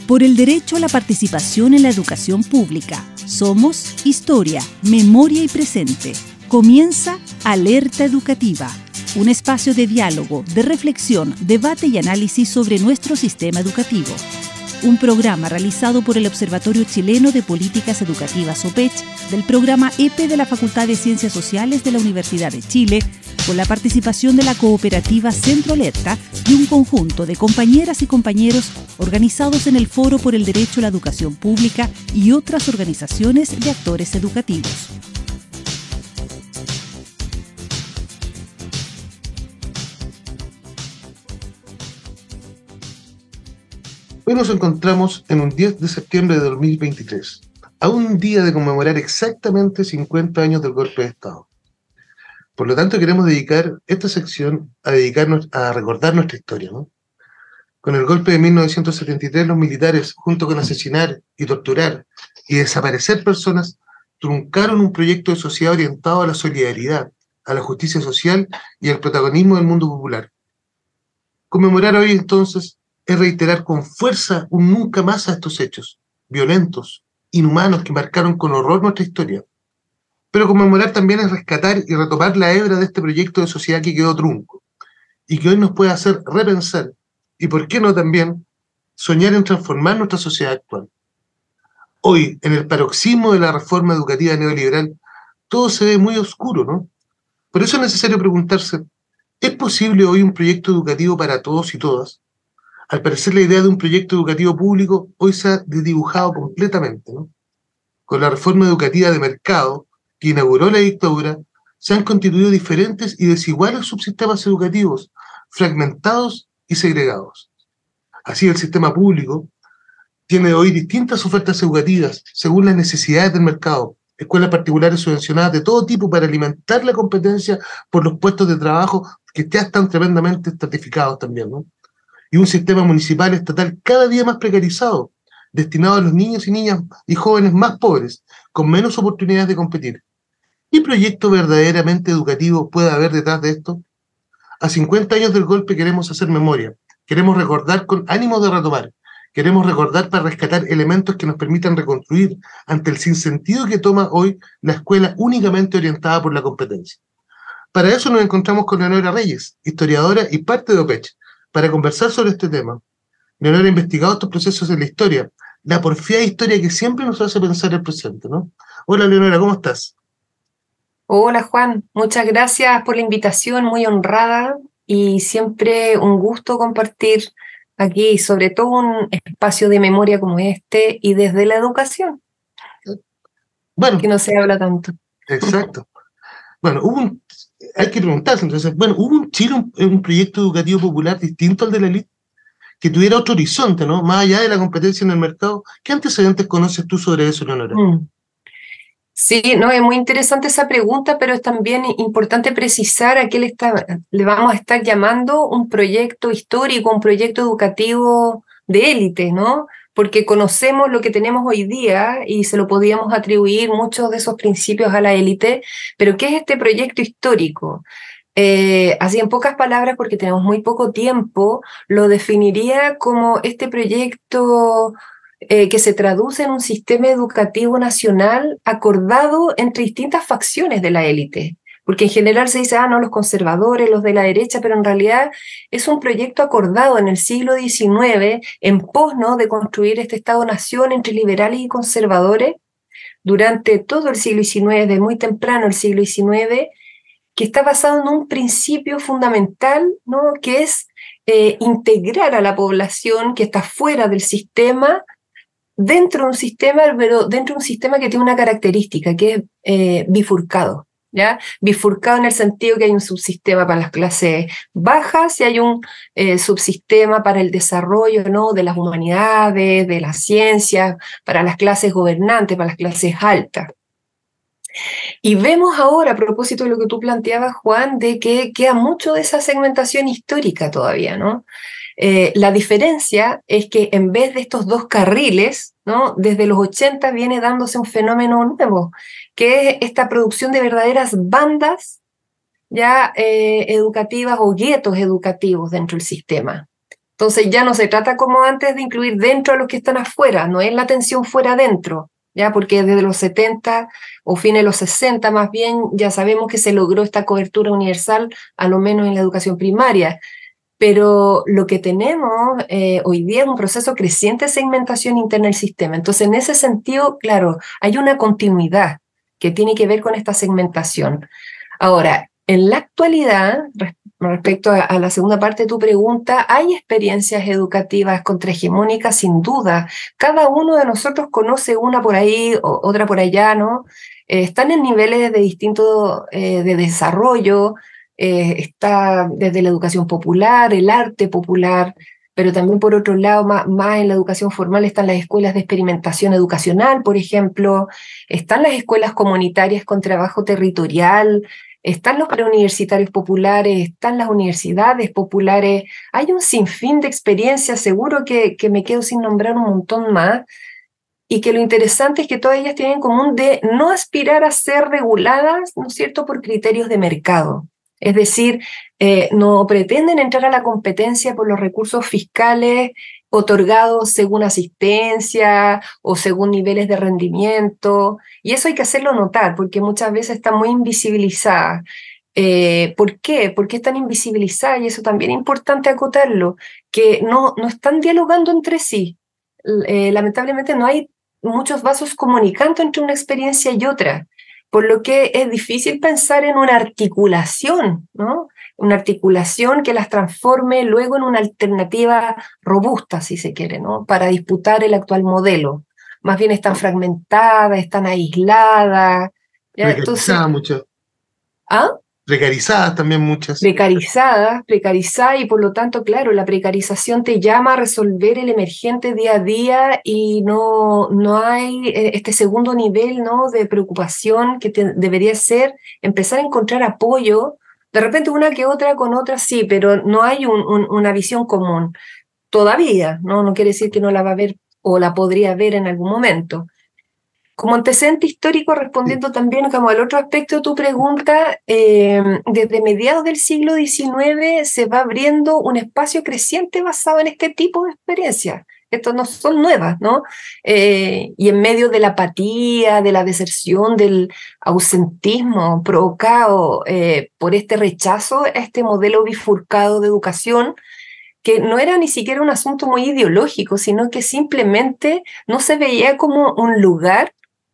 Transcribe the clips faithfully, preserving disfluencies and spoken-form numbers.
Por el derecho a la participación en la educación pública. Somos historia, memoria y presente. Comienza Alerta Educativa, un espacio de diálogo, de reflexión, debate y análisis sobre nuestro sistema educativo. Un programa realizado por el Observatorio Chileno de Políticas Educativas O P E C H del programa E P E de la Facultad de Ciencias Sociales de la Universidad de Chile, con la participación de la cooperativa Centro Alerta y un conjunto de compañeras y compañeros organizados en el Foro por el Derecho a la Educación Pública y otras organizaciones de actores educativos. Hoy nos encontramos en un diez de septiembre de dos mil veintitrés, a un día de conmemorar exactamente cincuenta años del golpe de Estado. Por lo tanto, queremos dedicar esta sección a dedicarnos a recordar nuestra historia, ¿no? Con el golpe de mil novecientos setenta y tres, los militares, junto con asesinar y torturar y desaparecer personas, truncaron un proyecto de sociedad orientado a la solidaridad, a la justicia social y al protagonismo del mundo popular. Conmemorar hoy, entonces, es reiterar con fuerza un nunca más a estos hechos violentos, inhumanos, que marcaron con horror nuestra historia. Pero conmemorar también es rescatar y retomar la hebra de este proyecto de sociedad que quedó trunco y que hoy nos puede hacer repensar y, por qué no también, soñar en transformar nuestra sociedad actual. Hoy, en el paroxismo de la reforma educativa neoliberal, todo se ve muy oscuro, ¿no? Por eso es necesario preguntarse, ¿es posible hoy un proyecto educativo para todos y todas? Al parecer, la idea de un proyecto educativo público hoy se ha desdibujado completamente, ¿no? Con la reforma educativa de mercado que inauguró la dictadura, se han constituido diferentes y desiguales subsistemas educativos, fragmentados y segregados. Así, el sistema público tiene hoy distintas ofertas educativas según las necesidades del mercado, escuelas particulares subvencionadas de todo tipo para alimentar la competencia por los puestos de trabajo que ya están tremendamente estratificados también, ¿no? Y un sistema municipal estatal cada día más precarizado, destinado a los niños y niñas y jóvenes más pobres, con menos oportunidades de competir. ¿Qué proyecto verdaderamente educativo puede haber detrás de esto? A cincuenta años del golpe queremos hacer memoria, queremos recordar con ánimo de retomar, queremos recordar para rescatar elementos que nos permitan reconstruir ante el sinsentido que toma hoy la escuela únicamente orientada por la competencia. Para eso nos encontramos con Leonora Reyes, historiadora y parte de O P E C H, para conversar sobre este tema. Leonora ha investigado estos procesos en la historia, la porfiada historia que siempre nos hace pensar el presente, ¿no? Hola Leonora, ¿cómo estás? Hola Juan, muchas gracias por la invitación, muy honrada y siempre un gusto compartir aquí, sobre todo un espacio de memoria como este y desde la educación, bueno, que no se habla tanto. Exacto. Bueno, hubo un, hay que preguntarse entonces, bueno, ¿hubo en Chile un, un proyecto educativo popular distinto al de la élite? Que tuviera otro horizonte, ¿no? Más allá de la competencia en el mercado. ¿Qué antecedentes conoces tú sobre eso, Leonora? Mm. Sí, no, es muy interesante esa pregunta, pero es también importante precisar a qué le, está, le vamos a estar llamando un proyecto histórico, un proyecto educativo de élite, ¿no? Porque conocemos lo que tenemos hoy día y se lo podíamos atribuir muchos de esos principios a la élite, pero ¿qué es este proyecto histórico? Eh, así en pocas palabras, porque tenemos muy poco tiempo, lo definiría como este proyecto eh, que se traduce en un sistema educativo nacional acordado entre distintas facciones de la élite. Porque en general se dice, ah, no, los conservadores, los de la derecha, pero en realidad es un proyecto acordado en el siglo diecinueve en pos, ¿no?, de construir este Estado-nación entre liberales y conservadores durante todo el siglo diecinueve, desde muy temprano el siglo diecinueve, que está basado en un principio fundamental, ¿no?, que es eh, integrar a la población que está fuera del sistema dentro de un sistema, pero dentro de un sistema que tiene una característica, que es eh, bifurcado, ¿ya? Bifurcado en el sentido que hay un subsistema para las clases bajas y hay un eh, subsistema para el desarrollo, ¿no?, de las humanidades, de las ciencias, para las clases gobernantes, para las clases altas. Y vemos ahora, a propósito de lo que tú planteabas, Juan, de que queda mucho de esa segmentación histórica todavía, ¿no? Eh, la diferencia es que en vez de estos dos carriles, ¿no?, desde los ochenta viene dándose un fenómeno nuevo, que es esta producción de verdaderas bandas ya eh, educativas o guetos educativos dentro del sistema. Entonces ya no se trata como antes de incluir dentro a los que están afuera, no es la atención fuera-dentro, ¿ya? Porque desde los setenta o fines de los sesenta más bien ya sabemos que se logró esta cobertura universal, a lo menos en la educación primaria. Pero lo que tenemos eh, hoy día es un proceso creciente de segmentación interna del sistema. Entonces, en ese sentido, claro, hay una continuidad que tiene que ver con esta segmentación. Ahora, en la actualidad, res- respecto a, a la segunda parte de tu pregunta, hay experiencias educativas contrahegemónicas, sin duda. Cada uno de nosotros conoce una por ahí, o, otra por allá, ¿no? Eh, están en niveles de distinto eh, de desarrollo. Eh, está desde la educación popular, el arte popular, pero también por otro lado, más, más en la educación formal están las escuelas de experimentación educacional, por ejemplo, están las escuelas comunitarias con trabajo territorial, están los preuniversitarios populares, están las universidades populares, hay un sinfín de experiencias, seguro que, que me quedo sin nombrar un montón más, y que lo interesante es que todas ellas tienen en común de no aspirar a ser reguladas, ¿no es cierto?, por criterios de mercado. Es decir, eh, no pretenden entrar a la competencia por los recursos fiscales otorgados según asistencia o según niveles de rendimiento, y eso hay que hacerlo notar, porque muchas veces está muy invisibilizada. Eh, ¿Por qué? ¿Por qué están invisibilizadas? Y eso también es importante acotarlo, que no, no están dialogando entre sí. Eh, lamentablemente no hay muchos vasos comunicando entre una experiencia y otra, por lo que es difícil pensar en una articulación, ¿no? Una articulación que las transforme luego en una alternativa robusta, si se quiere, ¿no? Para disputar el actual modelo. Más bien están fragmentadas, están aisladas, ¿ya? Entonces, Precarizadas muchas, ¿ah? precarizadas también muchas. Precarizadas, precarizadas, y por lo tanto, claro, la precarización te llama a resolver el emergente día a día y no, no hay eh, este segundo nivel, ¿no?, de preocupación que te, debería ser empezar a encontrar apoyo, de repente una que otra con otra sí, pero no hay un, un, una visión común todavía, ¿no? No quiere decir que no la va a ver o la podría ver en algún momento. Como antecedente histórico, respondiendo también como al otro aspecto de tu pregunta, eh, desde mediados del siglo diecinueve se va abriendo un espacio creciente basado en este tipo de experiencias. Estas no son nuevas, ¿no? Eh, y en medio de la apatía, de la deserción, del ausentismo provocado eh, por este rechazo a este modelo bifurcado de educación, que no era ni siquiera un asunto muy ideológico, sino que simplemente no se veía como un lugar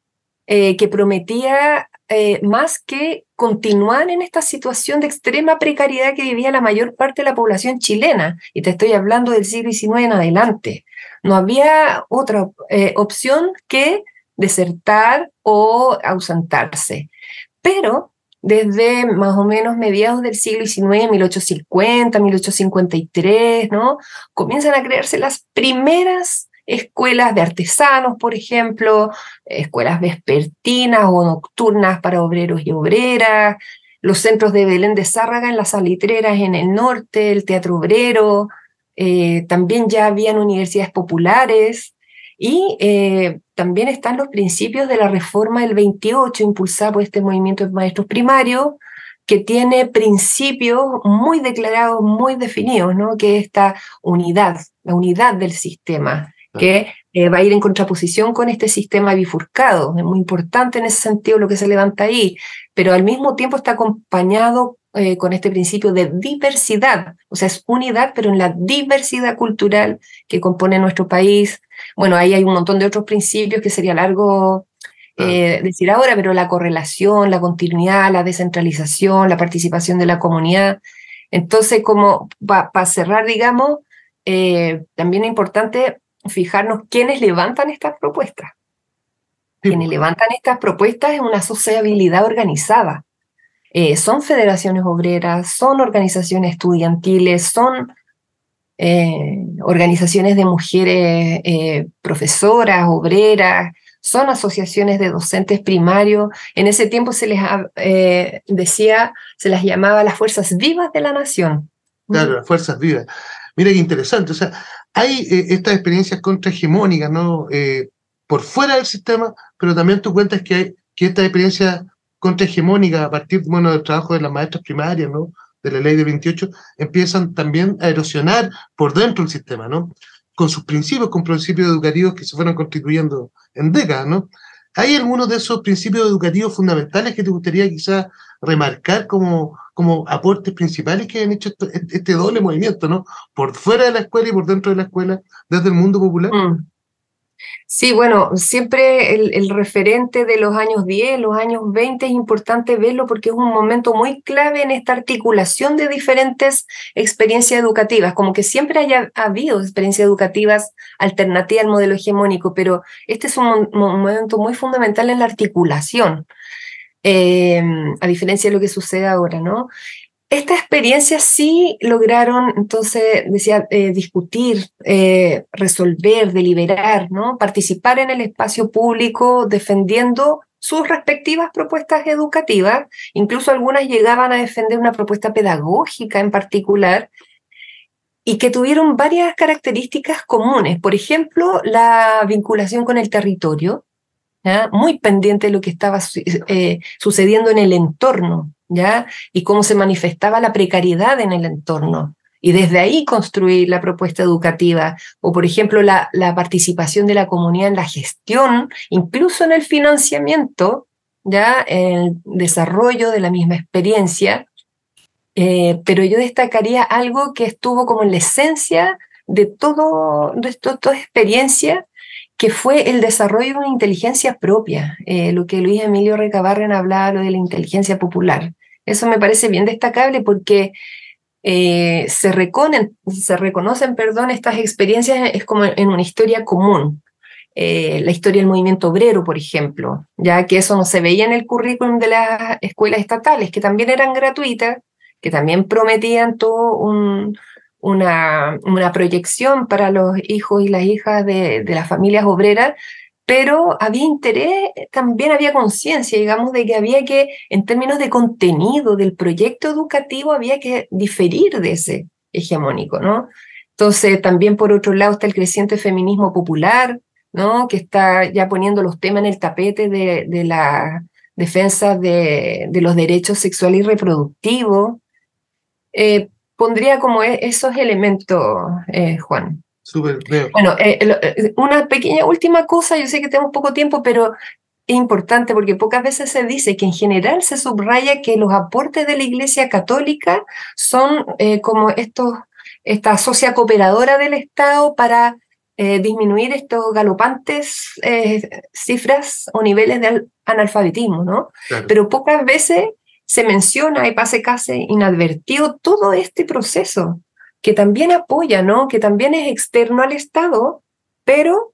Eh, que prometía eh, más que continuar en esta situación de extrema precariedad que vivía la mayor parte de la población chilena, y te estoy hablando del siglo diecinueve en adelante. No había otra eh, opción que desertar o ausentarse. Pero desde más o menos mediados del siglo diecinueve, mil ochocientos cincuenta, mil ochocientos cincuenta y tres, ¿no?, comienzan a crearse las primeras escuelas de artesanos, por ejemplo, escuelas vespertinas o nocturnas para obreros y obreras, los centros de Belén de Zárraga en las salitreras en el norte, el Teatro Obrero, eh, también ya habían universidades populares, y eh, también están los principios de la reforma del veintiocho, impulsada por este movimiento de maestros primarios, que tiene principios muy declarados, muy definidos, ¿no?, que es esta unidad, la unidad del sistema, que eh, va a ir en contraposición con este sistema bifurcado. Es muy importante en ese sentido lo que se levanta ahí, pero al mismo tiempo está acompañado eh, con este principio de diversidad, o sea, es unidad, pero en la diversidad cultural que compone nuestro país. Bueno, ahí hay un montón de otros principios que sería largo eh, decir ahora, pero la correlación, la continuidad, la descentralización, la participación de la comunidad. Entonces, como para pa cerrar, digamos, eh, también es importante fijarnos quiénes levantan estas propuestas. Sí, quienes pues. levantan estas propuestas es una sociabilidad organizada. Eh, son federaciones obreras, son organizaciones estudiantiles, son eh, organizaciones de mujeres eh, profesoras, obreras, son asociaciones de docentes primarios. En ese tiempo se les eh, decía, se las llamaba las fuerzas vivas de la nación. Claro, las fuerzas vivas. Mira qué interesante, o sea, hay eh, estas experiencias contrahegemónicas, ¿no?, eh, por fuera del sistema, pero también tú cuentas que hay que estas experiencias contrahegemónicas a partir, bueno, del trabajo de las maestras primarias, ¿no?, de la ley de veintiocho, empiezan también a erosionar por dentro del sistema, ¿no? Con sus principios, con principios educativos que se fueron constituyendo en décadas, ¿no? ¿Hay algunos de esos principios educativos fundamentales que te gustaría quizás remarcar como, como aportes principales que han hecho esto, este doble movimiento, ¿no? Por fuera de la escuela y por dentro de la escuela, desde el mundo popular? Mm. Sí, bueno, siempre el, el referente de los años diez, los años veinte es importante verlo porque es un momento muy clave en esta articulación de diferentes experiencias educativas, como que siempre haya habido experiencias educativas alternativas al modelo hegemónico, pero este es un, mo- un momento muy fundamental en la articulación, eh, a diferencia de lo que sucede ahora, ¿no? Esta experiencia sí lograron, entonces, decía, eh, discutir, eh, resolver, deliberar, ¿no? Participar en el espacio público defendiendo sus respectivas propuestas educativas. Incluso algunas llegaban a defender una propuesta pedagógica en particular y que tuvieron varias características comunes. Por ejemplo, la vinculación con el territorio, ¿ya? Muy pendiente de lo que estaba eh, sucediendo en el entorno, ¿ya? Y cómo se manifestaba la precariedad en el entorno. Y desde ahí construir la propuesta educativa, o por ejemplo la, la participación de la comunidad en la gestión, incluso en el financiamiento, ¿ya? En el desarrollo de la misma experiencia. Eh, pero yo destacaría algo que estuvo como en la esencia de, todo, de esto, toda experiencia, que fue el desarrollo de una inteligencia propia, eh, lo que Luis Emilio Recabarren hablaba, lo de la inteligencia popular. Eso me parece bien destacable porque eh, se, reconen, se reconocen perdón, estas experiencias es como en una historia común. Eh, la historia del movimiento obrero, por ejemplo, ya que eso no se veía en el currículum de las escuelas estatales, que también eran gratuitas, que también prometían todo un, una, una proyección para los hijos y las hijas de, de las familias obreras, pero había interés, también había conciencia, digamos, de que había que, en términos de contenido del proyecto educativo, había que diferir de ese hegemónico, ¿no? Entonces, también por otro lado está el creciente feminismo popular, ¿no? Que está ya poniendo los temas en el tapete de, de la defensa de, de los derechos sexuales y reproductivos. Eh, pondría como e- esos elementos, eh, Juan. Súper, veo. Bueno, eh, lo- eh, una pequeña última cosa, yo sé que tenemos poco tiempo, pero es importante porque pocas veces se dice que en general se subraya que los aportes de la Iglesia Católica son eh, como estos, esta socia cooperadora del Estado para eh, disminuir estos galopantes eh, cifras o niveles de al- analfabetismo, ¿no? Claro. Pero pocas veces se menciona y pasa casi inadvertido todo este proceso que también apoya, ¿no? Que también es externo al Estado, pero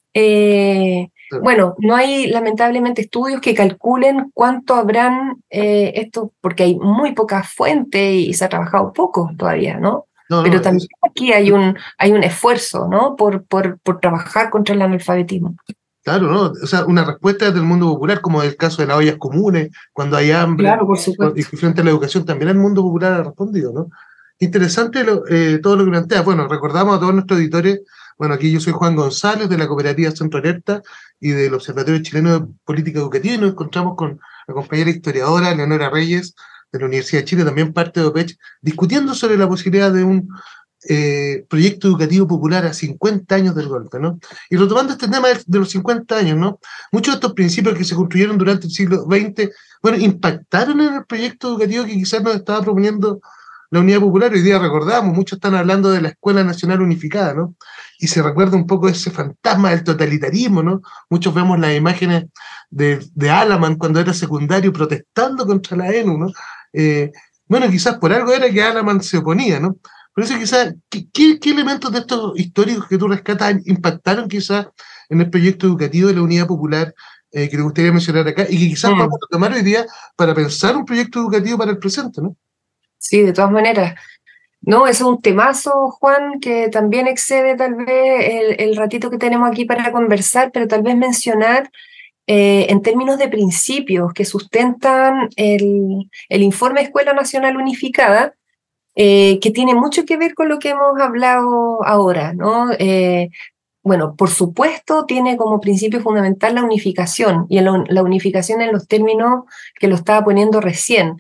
eh, Claro. bueno, no hay lamentablemente estudios que calculen cuánto habrán eh, esto, porque hay muy pocas fuentes y se ha trabajado poco todavía, ¿no? No, Pero no, también es- aquí hay un, hay un esfuerzo, ¿no? Por, por, por trabajar contra el analfabetismo. claro, ¿no? O sea, una respuesta desde el mundo popular, como el caso de las ollas comunes, cuando hay hambre, Claro, por y supuesto. frente a la educación, también el mundo popular ha respondido, ¿no? Interesante lo- eh, todo lo que plantea. Bueno, recordamos a todos nuestros auditores, bueno, aquí yo soy Juan González de la Cooperativa Centro Alerta y del Observatorio Chileno de Política Educativa, y nos encontramos con la compañera historiadora Leonora Reyes de la Universidad de Chile, también parte de OPECH, discutiendo sobre la posibilidad de un eh, proyecto educativo popular a cincuenta años del golpe, ¿no? Y retomando este tema de, de los cincuenta años, ¿no? Muchos de estos principios que se construyeron durante el siglo veinte, bueno, impactaron en el proyecto educativo que quizás nos estaba proponiendo la Unidad Popular. Hoy día recordamos, muchos están hablando de la Escuela Nacional Unificada, ¿no? Y se recuerda un poco ese fantasma del totalitarismo, ¿no? Muchos vemos las imágenes de, de Alaman cuando era secundario protestando contra la E N U, ¿no? Eh, bueno, quizás por algo era que Alaman se oponía, ¿no? Por eso quizás, ¿qué, qué, qué elementos de estos históricos que tú rescatas impactaron quizás en el proyecto educativo de la Unidad Popular eh, que te gustaría mencionar acá y que quizás Mm. podamos tomar hoy día para pensar un proyecto educativo para el presente, ¿no? Sí, de todas maneras. No, es un temazo, Juan, que también excede tal vez el, el ratito que tenemos aquí para conversar, pero tal vez mencionar eh, en términos de principios que sustentan el, el informe Escuela Nacional Unificada, eh, que tiene mucho que ver con lo que hemos hablado ahora, ¿no? Eh, bueno, por supuesto, tiene como principio fundamental la unificación, y en la, la unificación en los términos que lo estaba poniendo recién.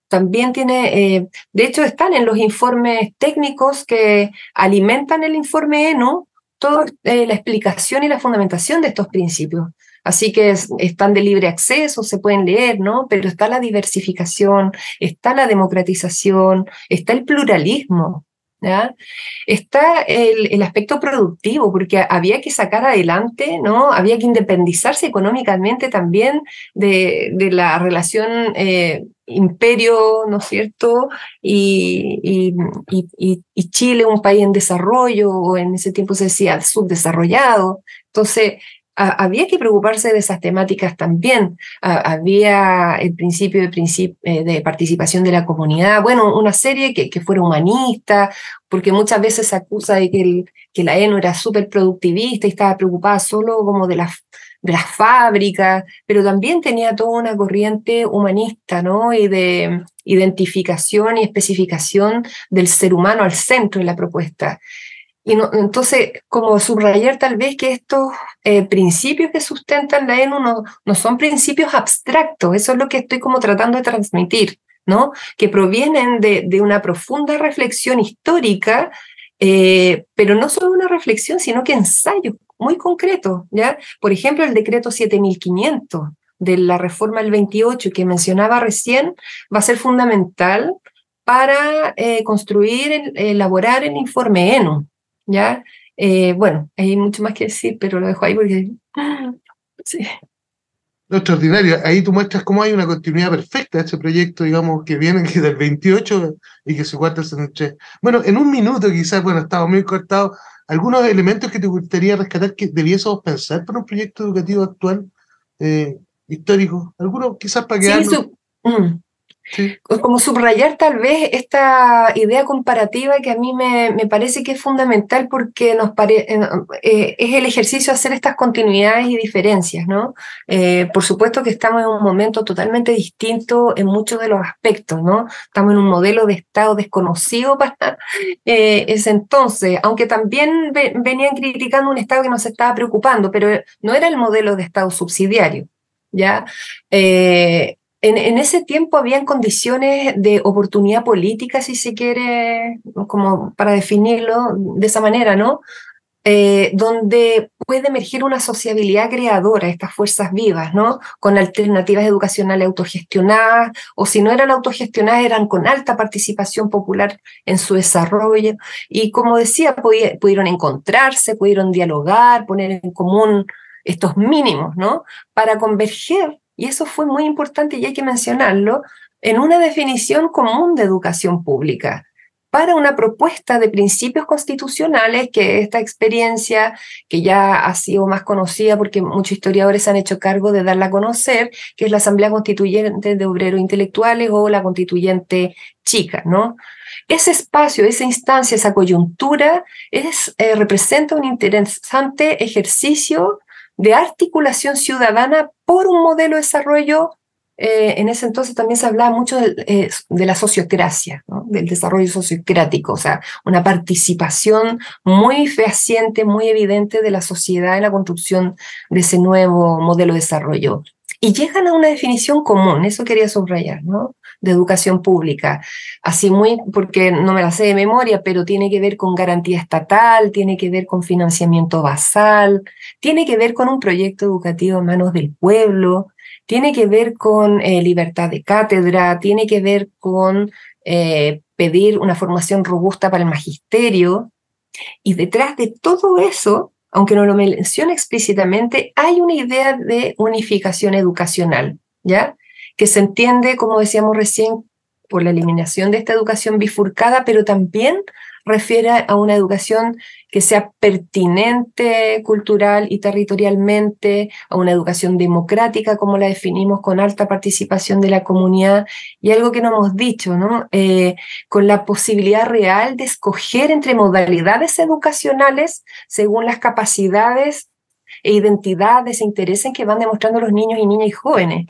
también tiene, eh, de hecho están en los informes técnicos que alimentan el informe ENU, toda eh, la explicación y la fundamentación de estos principios. Así que es, están de libre acceso, se pueden leer, ¿no? Pero está la diversificación, está la democratización, está el pluralismo, ¿ya? Está el, el aspecto productivo, porque había que sacar adelante, ¿no? Había que independizarse económicamente también de, de la relación eh, imperio, ¿no es cierto? Y, y, y, y Chile, un país en desarrollo, o en ese tiempo se decía subdesarrollado. Entonces, había que preocuparse de esas temáticas también. Había el principio de, princip de participación de la comunidad, bueno, una serie que, que fuera humanista, porque muchas veces se acusa de que, el, que la ENU era súper productivista y estaba preocupada solo como de las, de las fábricas, pero también tenía toda una corriente humanista, ¿no? Y de identificación y especificación del ser humano al centro de la propuesta. Y no, entonces, como subrayar tal vez que estos eh, principios que sustentan la ENU no, no son principios abstractos, eso es lo que estoy como tratando de transmitir, ¿no? Que provienen de, de una profunda reflexión histórica, eh, pero no solo una reflexión, sino que ensayos muy concretos, ¿ya? Por ejemplo, el decreto siete mil quinientos de la reforma del veintiocho que mencionaba recién va a ser fundamental para eh, construir, el, elaborar el informe ENU. ¿Ya? Eh, bueno, hay mucho más que decir, pero lo dejo ahí porque... Sí. No, extraordinario. Ahí tú muestras cómo hay una continuidad perfecta de ese proyecto, digamos, que viene del veintiocho y que se guarda en el tres. Bueno, en un minuto quizás, bueno, estaba muy cortado, algunos elementos que te gustaría rescatar que debiésemos pensar para un proyecto educativo actual, eh, histórico, algunos quizás para quedarnos... Sí, su... mm. Sí. Como subrayar tal vez esta idea comparativa que a mí me, me parece que es fundamental porque nos pare, eh, es el ejercicio de hacer estas continuidades y diferencias, ¿no? Eh, por supuesto que estamos en un momento totalmente distinto en muchos de los aspectos, ¿no? Estamos en un modelo de Estado desconocido para eh, ese entonces, aunque también ve, venían criticando un Estado que nos estaba preocupando, pero no era el modelo de Estado subsidiario, ¿ya? Eh, En, en ese tiempo habían condiciones de oportunidad política, si se quiere, como para definirlo de esa manera, ¿no? Eh, donde puede emerger una sociabilidad creadora, estas fuerzas vivas, ¿no? Con alternativas educacionales autogestionadas, o si no eran autogestionadas, eran con alta participación popular en su desarrollo. Y como decía, pudieron encontrarse, pudieron dialogar, poner en común estos mínimos, ¿no? Para converger. Y eso fue muy importante y hay que mencionarlo, en una definición común de educación pública, para una propuesta de principios constitucionales que esta experiencia, que ya ha sido más conocida porque muchos historiadores se han hecho cargo de darla a conocer, que es la Asamblea Constituyente de Obreros Intelectuales o la Constituyente Chica, ¿no? Ese espacio, esa instancia, esa coyuntura es, eh, representa un interesante ejercicio de articulación ciudadana por un modelo de desarrollo. Eh, en ese entonces también se hablaba mucho de, eh, de la sociocracia, ¿no? Del desarrollo sociocrático, o sea, una participación muy fehaciente, muy evidente de la sociedad en la construcción de ese nuevo modelo de desarrollo. Y llegan a una definición común, eso quería subrayar, ¿no? De educación pública, así muy, porque no me la sé de memoria, pero tiene que ver con garantía estatal, tiene que ver con financiamiento basal, tiene que ver con un proyecto educativo en manos del pueblo, tiene que ver con eh, libertad de cátedra, tiene que ver con eh, pedir una formación robusta para el magisterio, y detrás de todo eso, aunque no lo menciona explícitamente, hay una idea de unificación educacional, ¿ya? Que se entiende, como decíamos recién, por la eliminación de esta educación bifurcada, pero también refiere a una educación que sea pertinente cultural y territorialmente, a una educación democrática, como la definimos, con alta participación de la comunidad, y algo que no hemos dicho, ¿no? Eh, con la posibilidad real de escoger entre modalidades educacionales según las capacidades e identidades e intereses que van demostrando los niños y niñas y jóvenes.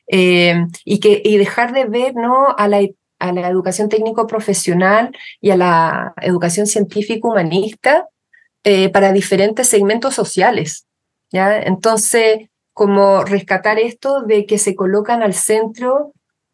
Eh, y, que, y dejar de ver, ¿no?, a la, a la educación técnico-profesional y a la educación científico-humanista eh, para diferentes segmentos sociales, ¿ya? Entonces, como rescatar esto de que se colocan al centro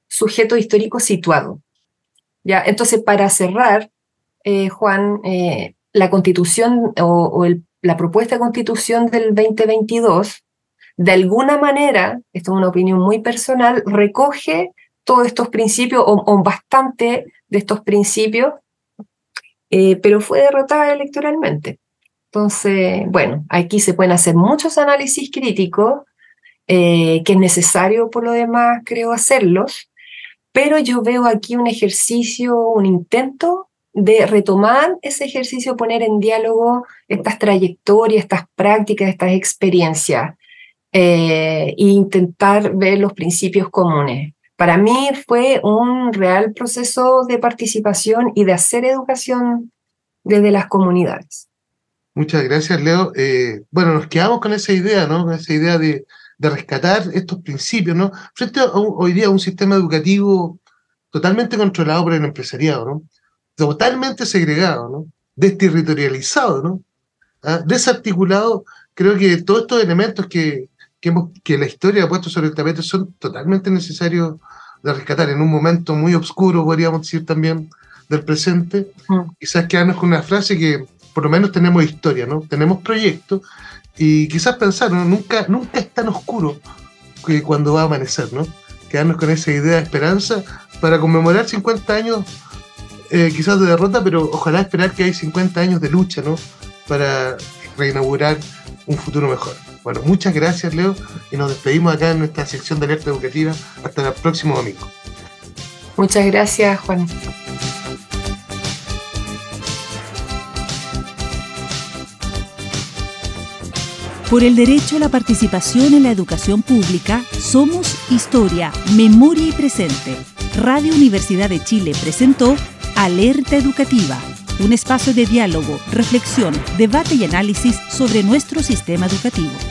sujeto histórico situado. ¿Ya? Entonces, para cerrar, eh, Juan, eh, la constitución o, o el, la propuesta de constitución del veinte veintidós, de alguna manera, esto es una opinión muy personal, recoge todos estos principios, o, o bastante de estos principios, eh, pero fue derrotada electoralmente. Entonces, bueno, aquí se pueden hacer muchos análisis críticos, eh, que es necesario por lo demás, creo, hacerlos, pero yo veo aquí un ejercicio, un intento de retomar ese ejercicio, poner en diálogo estas trayectorias, estas prácticas, estas experiencias, eh, e intentar ver los principios comunes. Para mí fue un real proceso de participación y de hacer educación desde las comunidades. Muchas gracias, Leo. Eh, bueno, nos quedamos con esa idea, ¿no? Con esa idea de, de rescatar estos principios, ¿no? Frente a un, hoy día a un sistema educativo totalmente controlado por el empresariado, ¿no? Totalmente segregado, ¿no? Desterritorializado, ¿no? ¿Ah? Desarticulado. Creo que todos estos elementos que, que, hemos, que la historia ha puesto sobre el tapete son totalmente necesarios de rescatar en un momento muy oscuro, podríamos decir también, del presente. Mm. Quizás quedarnos con una frase que por lo menos tenemos historia, ¿no? Tenemos proyectos y quizás pensar, ¿no? Nunca, nunca es tan oscuro que cuando va a amanecer, ¿no? Quedarnos con esa idea de esperanza para conmemorar cincuenta años eh, quizás de derrota, pero ojalá esperar que hay cincuenta años de lucha, ¿no? Para reinaugurar un futuro mejor. Bueno, muchas gracias, Leo, y nos despedimos acá en nuestra sección de Alerta Educativa. Hasta el próximo domingo. Muchas gracias, Juan. Por el derecho a la participación en la educación pública, somos Historia, Memoria y Presente. Radio Universidad de Chile presentó Alerta Educativa, un espacio de diálogo, reflexión, debate y análisis sobre nuestro sistema educativo.